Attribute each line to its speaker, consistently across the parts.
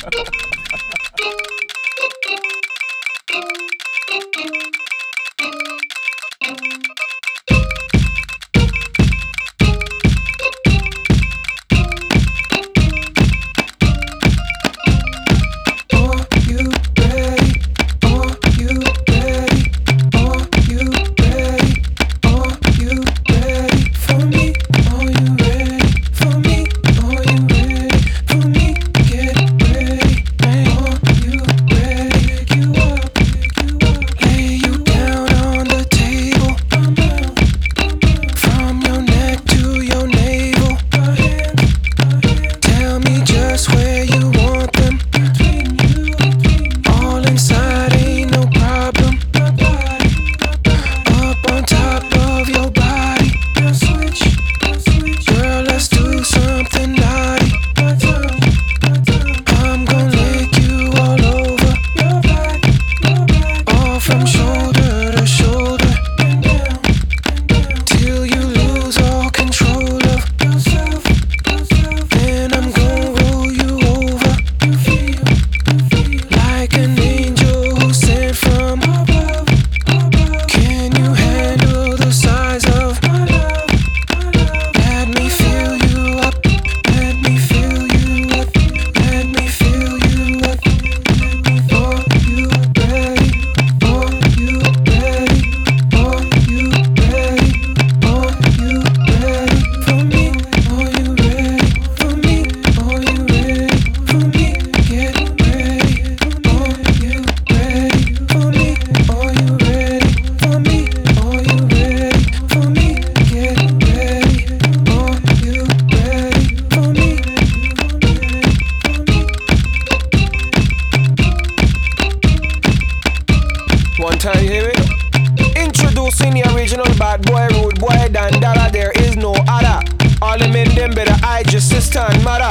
Speaker 1: One time, you hear me? Introducing the original bad boy, rude boy, Dandara, there is no other. All the men, them better hide your sister and mother.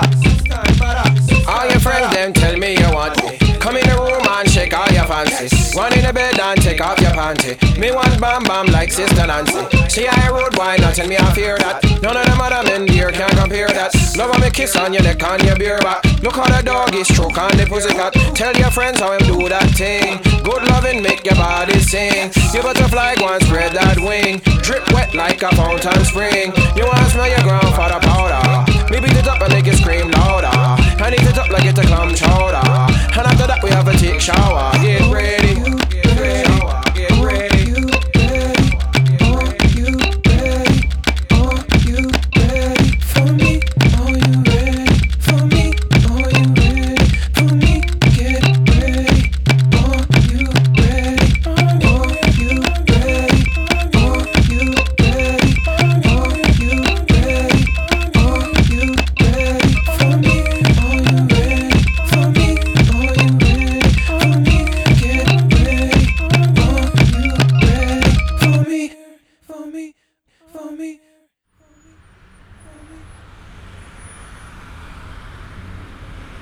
Speaker 1: All your friends, them tell me you want me. Come in the room and shake all your fancies. Run in the bed and take off your panty. Me want bam bam like Sister Nancy. See I road boy, not tell me I fear that. None of them other men here can compare that. Love how me kiss on your neck and your beer back. Look how the dog is stroke on the pussycat. Tell your friends how him do that thing. Good loving make your body sing. You butterfly go and spread that wing. Drip wet like a fountain spring. You wanna smell your grandfather powder. Me beat it up and make it scream louder. I need to